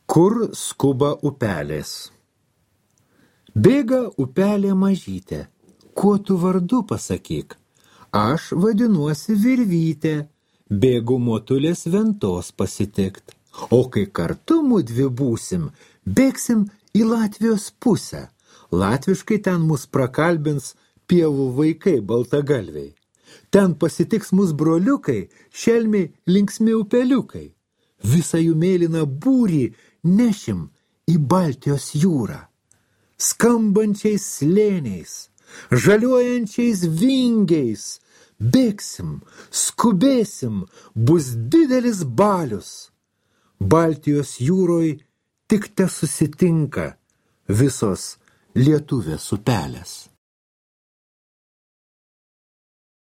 Kur skuba upelės? Bėga upelė mažytė. Kuo tu vardu pasakyk? Aš vadinuosi Virvytė. Bėgu motulės ventos pasitikt. O kai kartu mudvi būsim, bėgsim į Latvijos pusę. Latviškai ten mus prakalbins pievų vaikai baltagalviai. Ten pasitiks mus broliukai, šelmiai linksmi upeliukai. Visą jų mėlyną būrį nešim į Baltijos jūrą. Skambančiais slėniais, žaliuojančiais vingiais, bėgsim, skubėsim, bus didelis balius. Baltijos jūroj tik te susitinka visos lietuvės upelės.